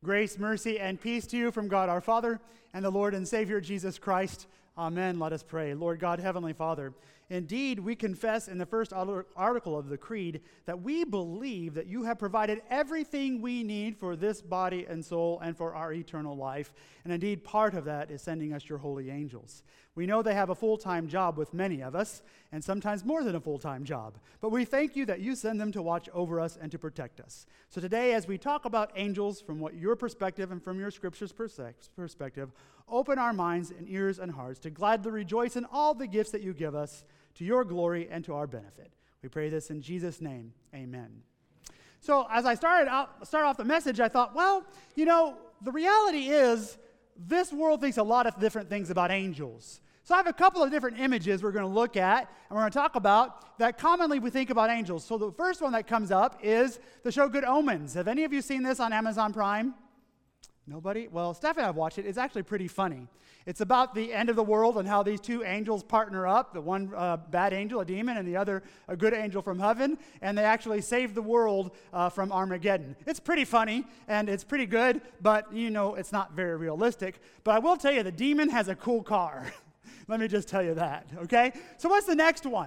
Grace, mercy, and peace to you from God our Father and the Lord and Savior Jesus Christ. Amen. Let us pray. Lord God, Heavenly Father, indeed we confess in the first article of the Creed that we believe that you have provided everything we need for this body and soul and for our eternal life. And indeed part of that is sending us your holy angels. We know they have a full-time job with many of us, and sometimes more than a full-time job. But we thank you that you send them to watch over us and to protect us. So today, as we talk about angels from what your perspective and from your scripture's perspective, open our minds and ears and hearts to gladly rejoice in all the gifts that you give us to your glory and to our benefit. We pray this in Jesus' name. Amen. So as I start off the message, I thought, well, the reality is this world thinks a lot of different things about angels. So I have a couple of different images we're going to look at and we're going to talk about that commonly we think about angels. So the first one that comes up is the show Good Omens. Have any of you seen this on Amazon Prime? Nobody? Well, Steph and I have watched it. It's actually pretty funny. It's about the end of the world and how these two angels partner up, the one bad angel, a demon, and the other a good angel from heaven, and they actually save the world from Armageddon. It's pretty funny, and it's pretty good, but it's not very realistic. But I will tell you, the demon has a cool car. Let me just tell you that, okay? So what's the next one?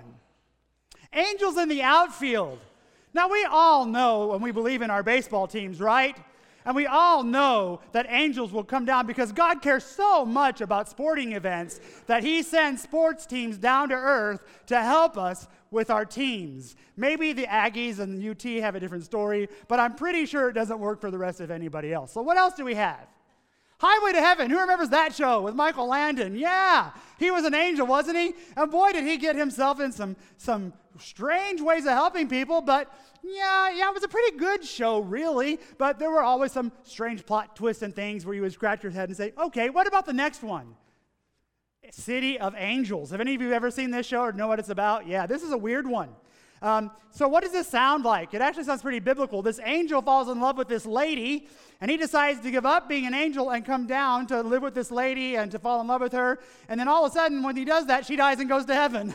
Angels in the outfield. Now, we all know and we believe in our baseball teams, right? And we all know that angels will come down because God cares so much about sporting events that he sends sports teams down to earth to help us with our teams. Maybe the Aggies and UT have a different story, but I'm pretty sure it doesn't work for the rest of anybody else. So what else do we have? Highway to Heaven. Who remembers that show with Michael Landon? Yeah, he was an angel, wasn't he? And boy, did he get himself in some strange ways of helping people, but yeah, it was a pretty good show, really. But there were always some strange plot twists and things where you would scratch your head and say, okay, what about the next one? City of Angels. Have any of you ever seen this show or know what it's about? Yeah, this is a weird one. So what does this sound like? It actually sounds pretty biblical. This angel falls in love with this lady, and he decides to give up being an angel and come down to live with this lady and to fall in love with her. And then all of a sudden, when he does that, she dies and goes to heaven.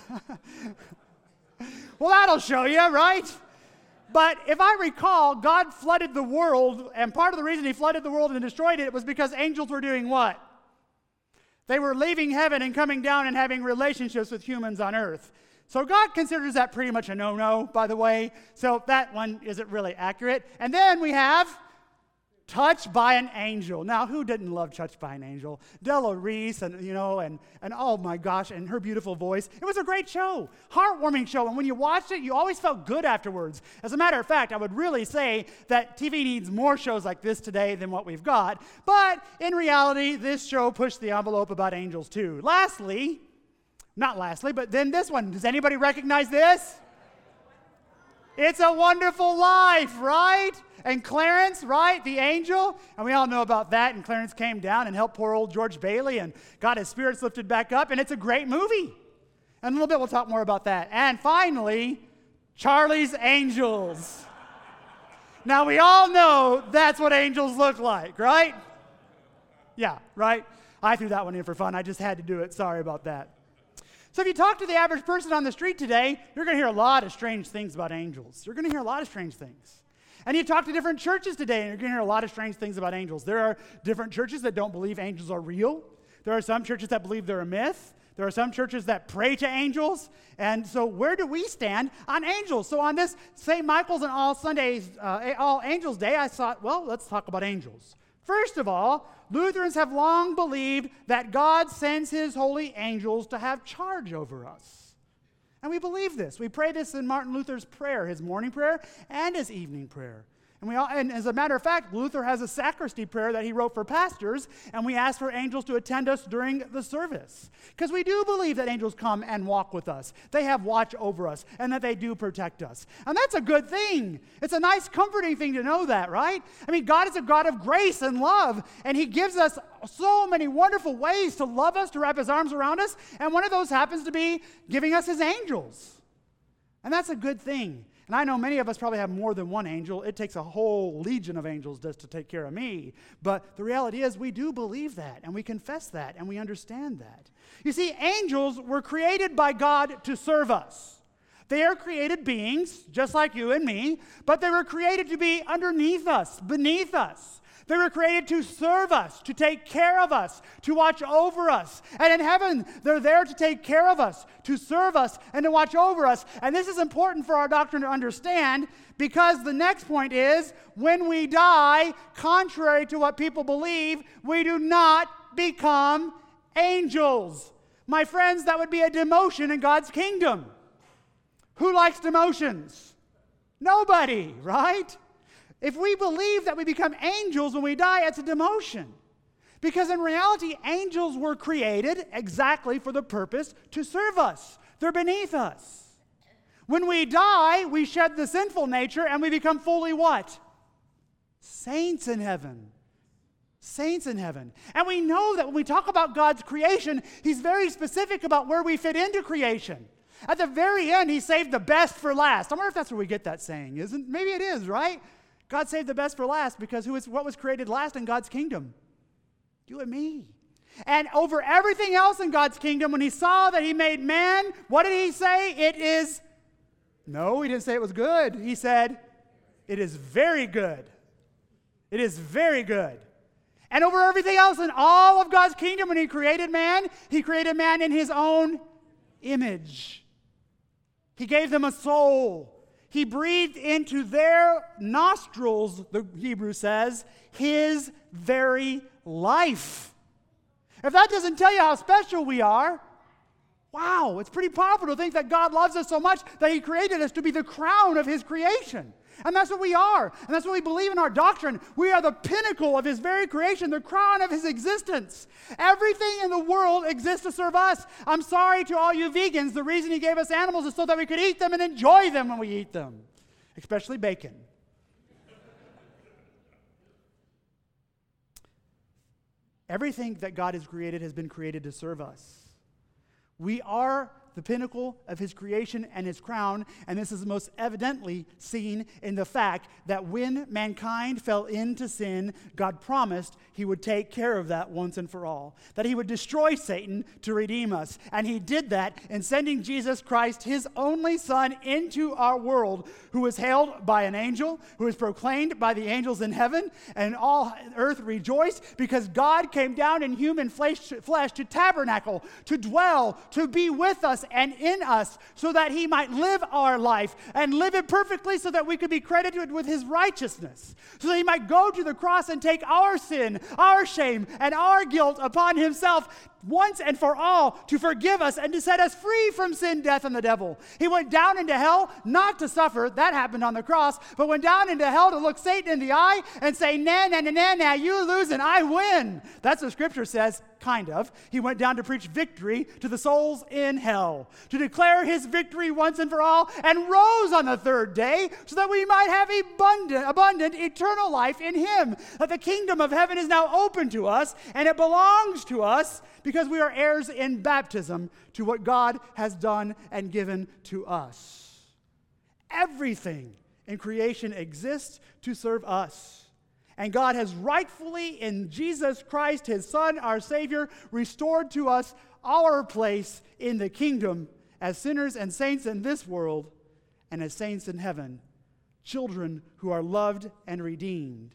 Well, that'll show you, right? But if I recall, God flooded the world, and part of the reason he flooded the world and destroyed it was because angels were doing what? They were leaving heaven and coming down and having relationships with humans on earth. So God considers that pretty much a no-no, by the way. So that one isn't really accurate. And then we have Touched by an Angel. Now, who didn't love Touched by an Angel? Della Reese and oh my gosh, and her beautiful voice. It was a great show, heartwarming show. And when you watched it, you always felt good afterwards. As a matter of fact, I would really say that TV needs more shows like this today than what we've got. But in reality, this show pushed the envelope about angels too. Not lastly, but then this one. Does anybody recognize this? It's a Wonderful Life, right? And Clarence, right? The angel. And we all know about that. And Clarence came down and helped poor old George Bailey and got his spirits lifted back up. And it's a great movie. And in a little bit, we'll talk more about that. And finally, Charlie's Angels. Now, we all know that's what angels look like, right? Yeah, right? I threw that one in for fun. I just had to do it. Sorry about that. So if you talk to the average person on the street today, you're going to hear a lot of strange things about angels. You're going to hear a lot of strange things. And you talk to different churches today, and you're going to hear a lot of strange things about angels. There are different churches that don't believe angels are real. There are some churches that believe they're a myth. There are some churches that pray to angels. And so where do we stand on angels? So on this St. Michael's and All Angels Day, I thought, well, let's talk about angels. First of all, Lutherans have long believed that God sends his holy angels to have charge over us. And we believe this. We pray this in Martin Luther's prayer, his morning prayer and his evening prayer. And as a matter of fact, Luther has a sacristy prayer that he wrote for pastors, and we ask for angels to attend us during the service. Because we do believe that angels come and walk with us. They have watch over us, and that they do protect us. And that's a good thing. It's a nice, comforting thing to know that, right? I mean, God is a God of grace and love, and he gives us so many wonderful ways to love us, to wrap his arms around us, and one of those happens to be giving us his angels. And that's a good thing. And I know many of us probably have more than one angel. It takes a whole legion of angels just to take care of me. But the reality is we do believe that, and we confess that, and we understand that. You see, angels were created by God to serve us. They are created beings, just like you and me, but they were created to be underneath us, beneath us. They were created to serve us, to take care of us, to watch over us. And in heaven, they're there to take care of us, to serve us, and to watch over us. And this is important for our doctrine to understand, because the next point is, when we die, contrary to what people believe, we do not become angels. My friends, that would be a demotion in God's kingdom. Who likes demotions? Nobody, right? If we believe that we become angels when we die, it's a demotion. Because in reality, angels were created exactly for the purpose to serve us. They're beneath us. When we die, we shed the sinful nature and we become fully what? Saints in heaven. Saints in heaven. And we know that when we talk about God's creation, He's very specific about where we fit into creation. At the very end, He saved the best for last. I wonder if that's where we get that saying, isn't? Maybe it is, right? God saved the best for last because what was created last in God's kingdom? You and me. And over everything else in God's kingdom, when He saw that He made man, what did He say? It is... No, He didn't say it was good. He said, it is very good. It is very good. And over everything else in all of God's kingdom, when He created man in His own image. He gave them a soul. He breathed into their nostrils, the Hebrew says, His very life. If that doesn't tell you how special we are, wow, it's pretty powerful to think that God loves us so much that He created us to be the crown of His creation. And that's what we are. And that's what we believe in our doctrine. We are the pinnacle of His very creation, the crown of His existence. Everything in the world exists to serve us. I'm sorry to all you vegans, the reason He gave us animals is so that we could eat them and enjoy them when we eat them, especially bacon. Everything that God has created has been created to serve us. We are the pinnacle of His creation and His crown, and this is most evidently seen in the fact that when mankind fell into sin, God promised He would take care of that once and for all, that He would destroy Satan to redeem us, and He did that in sending Jesus Christ, His only Son, into our world, who was hailed by an angel, who was proclaimed by the angels in heaven, and all earth rejoiced because God came down in human flesh to tabernacle, to dwell, to be with us and in us, so that He might live our life and live it perfectly, so that we could be credited with His righteousness, so that He might go to the cross and take our sin, our shame, and our guilt upon Himself once and for all, to forgive us and to set us free from sin, death, and the devil. He went down into hell not to suffer, that happened on the cross, but went down into hell to look Satan in the eye and say, nah, you lose and I win. That's what Scripture says, kind of. He went down to preach victory to the souls in hell, to declare His victory once and for all, and rose on the third day so that we might have abundant eternal life in Him. That the kingdom of heaven is now open to us, and it belongs to us because we are heirs in baptism to what God has done and given to us. Everything in creation exists to serve us. And God has rightfully, in Jesus Christ, His Son, our Savior, restored to us our place in the kingdom as sinners and saints in this world and as saints in heaven, children who are loved and redeemed.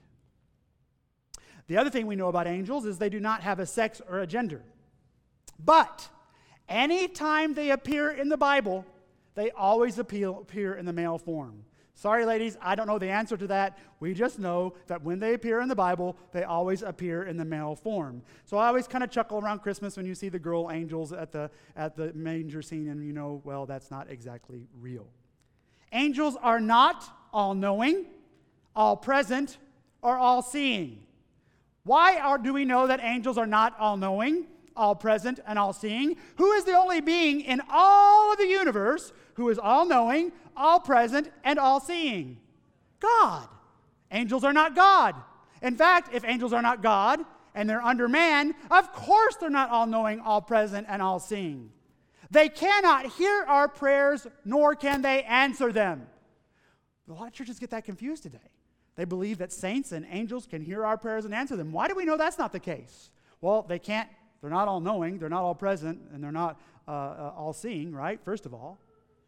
The other thing we know about angels is they do not have a sex or a gender. But anytime they appear in the Bible, they always appear in the male form. Sorry, ladies, I don't know the answer to that. We just know that when they appear in the Bible, they always appear in the male form. So I always kind of chuckle around Christmas when you see the girl angels at the manger scene, and you know, well, that's not exactly real. Angels are not all-knowing, all-present, or all-seeing. Why do we know that angels are not all-knowing, all-present, and all-seeing? Who is the only being in all of the universe who is all-knowing, all-present, and all-seeing? God. Angels are not God. In fact, if angels are not God and they're under man, of course they're not all-knowing, all-present, and all-seeing. They cannot hear our prayers, nor can they answer them. A lot of churches get that confused today. They believe that saints and angels can hear our prayers and answer them. Why do we know that's not the case? Well, they can't. They're not all-knowing, they're not all-present, and they're not all-seeing, right, first of all.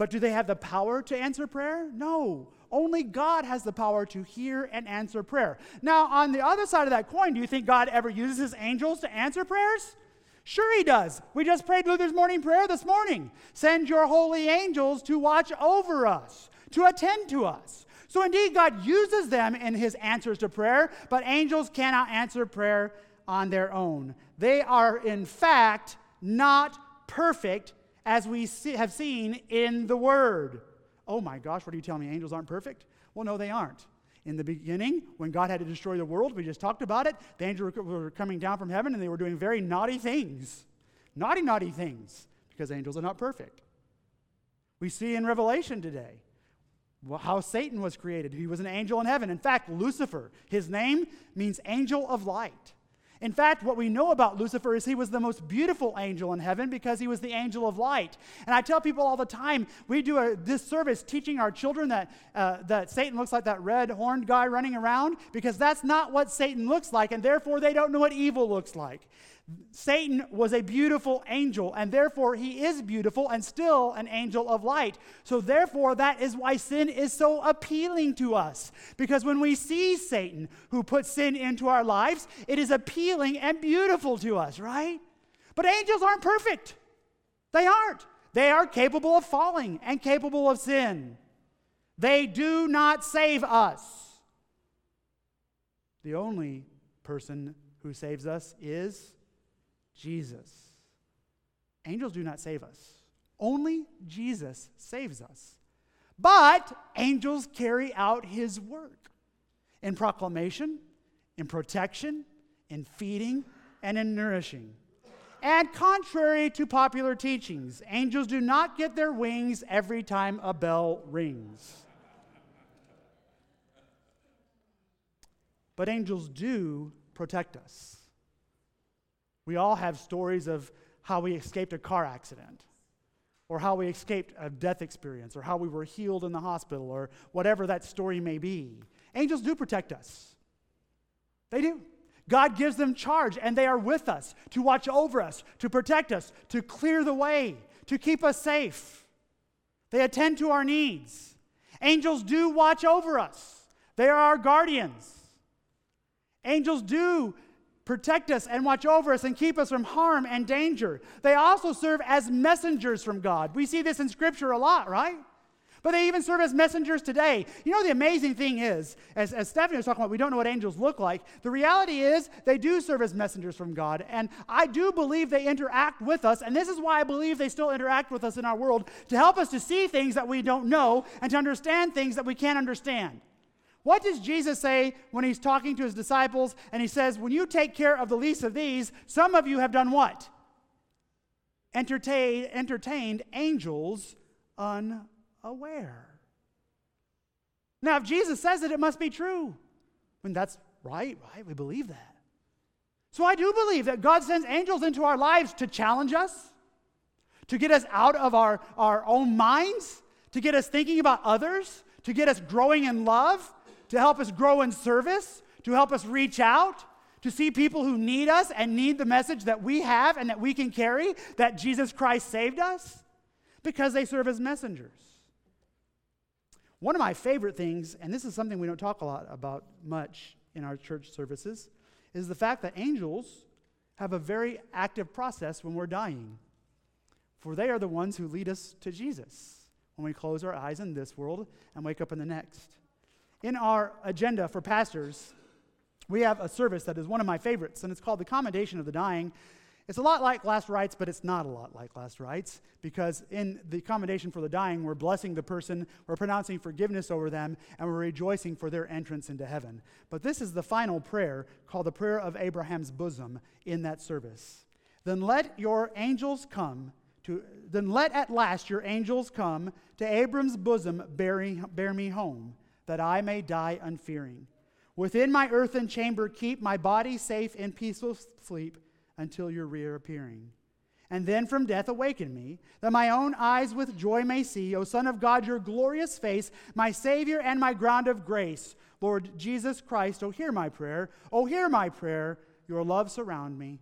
But do they have the power to answer prayer? No. Only God has the power to hear and answer prayer. Now, on the other side of that coin, do you think God ever uses his angels to answer prayers? Sure he does. We just prayed Luther's morning prayer this morning. Send your holy angels to watch over us, to attend to us. So indeed, God uses them in his answers to prayer, but angels cannot answer prayer on their own. They are, in fact, not perfect, as we have seen in the Word. Oh my gosh, what are you telling me? Angels aren't perfect? Well, no, they aren't. In the beginning, when God had to destroy the world, we just talked about it, the angels were coming down from heaven and they were doing very naughty things. Naughty things, because angels are not perfect. We see in Revelation today how Satan was created. He was an angel in heaven. In fact, Lucifer, his name means angel of light. In fact, what we know about Lucifer is he was the most beautiful angel in heaven because he was the angel of light. And I tell people all the time, we do this service teaching our children that Satan looks like that red horned guy running around, because that's not what Satan looks like, and therefore they don't know what evil looks like. Satan was a beautiful angel, and therefore he is beautiful and still an angel of light. So therefore, that is why sin is so appealing to us. Because when we see Satan, who puts sin into our lives, it is appealing and beautiful to us, right? But angels aren't perfect. They aren't. They are capable of falling and capable of sin. They do not save us. The only person who saves us is Jesus. Angels do not save us. Only Jesus saves us. But angels carry out his work in proclamation, in protection, in feeding, and in nourishing. And contrary to popular teachings, angels do not get their wings every time a bell rings. But angels do protect us. We all have stories of how we escaped a car accident, or how we escaped a death experience, or how we were healed in the hospital, or whatever that story may be. Angels do protect us. They do. God gives them charge, and they are with us to watch over us, to protect us, to clear the way, to keep us safe. They attend to our needs. Angels do watch over us. They are our guardians. Angels do protect us and watch over us and keep us from harm and danger. They also serve as messengers from God. We see this in Scripture a lot, right? But they even serve as messengers today. You know, the amazing thing is, as Stephanie was talking about, we don't know what angels look like. The reality is they do serve as messengers from God. And I do believe they interact with us. And this is why I believe they still interact with us in our world, to help us to see things that we don't know and to understand things that we can't understand. What does Jesus say when he's talking to his disciples? And he says, when you take care of the least of these, some of you have done what? Entertained angels unaware. Now, if Jesus says it, it must be true. I mean, that's right? We believe that. So I do believe that God sends angels into our lives to challenge us, to get us out of our own minds, to get us thinking about others, to get us growing in love, to help us grow in service, to help us reach out, to see people who need us and need the message that we have and that we can carry, that Jesus Christ saved us, because they serve as messengers. One of my favorite things, and this is something we don't talk a lot about much in our church services, is the fact that angels have a very active process when we're dying. For they are the ones who lead us to Jesus when we close our eyes in this world and wake up in the next. In our agenda for pastors, we have a service that is one of my favorites, and it's called the Commendation of the Dying. It's a lot like last rites, but it's not a lot like last rites, because in the Commendation for the Dying, we're blessing the person, we're pronouncing forgiveness over them, and we're rejoicing for their entrance into heaven. But this is the final prayer, called the Prayer of Abraham's Bosom, in that service. Then let at last your angels come to Abram's bosom, bear me home, that I may die unfearing. Within my earthen chamber keep my body safe in peaceful sleep until your reappearing. And then from death awaken me, that my own eyes with joy may see, O Son of God, your glorious face, my Savior and my ground of grace. Lord Jesus Christ, O hear my prayer, your love surround me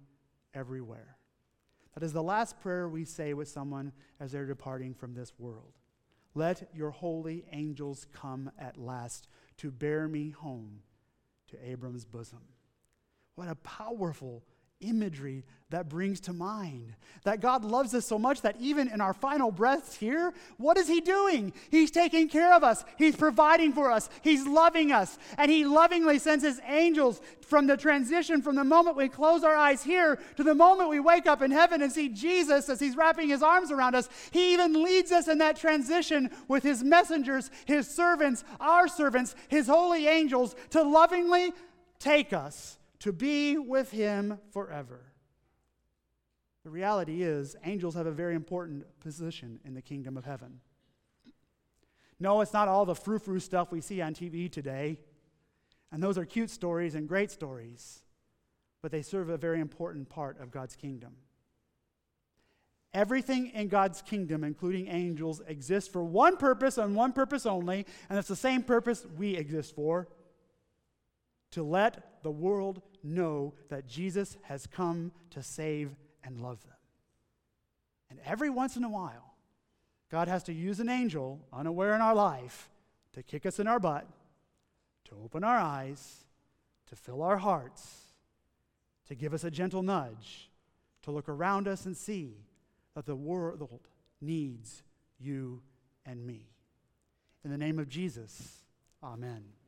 everywhere. That is the last prayer we say with someone as they're departing from this world. Let your holy angels come at last to bear me home to Abram's bosom. What a powerful imagery that brings to mind. That God loves us so much that even in our final breaths here, what is he doing? He's taking care of us. He's providing for us. He's loving us. And he lovingly sends his angels from the transition from the moment we close our eyes here to the moment we wake up in heaven and see Jesus as he's wrapping his arms around us. He even leads us in that transition with his messengers, his servants, our servants, his holy angels to lovingly take us to be with him forever. The reality is, angels have a very important position in the kingdom of heaven. No, it's not all the frou-frou stuff we see on TV today. And those are cute stories and great stories. But they serve a very important part of God's kingdom. Everything in God's kingdom, including angels, exists for one purpose and one purpose only. And it's the same purpose we exist for. To let the world know that Jesus has come to save and love them. And every once in a while, God has to use an angel unaware in our life to kick us in our butt, to open our eyes, to fill our hearts, to give us a gentle nudge, to look around us and see that the world needs you and me. In the name of Jesus, amen.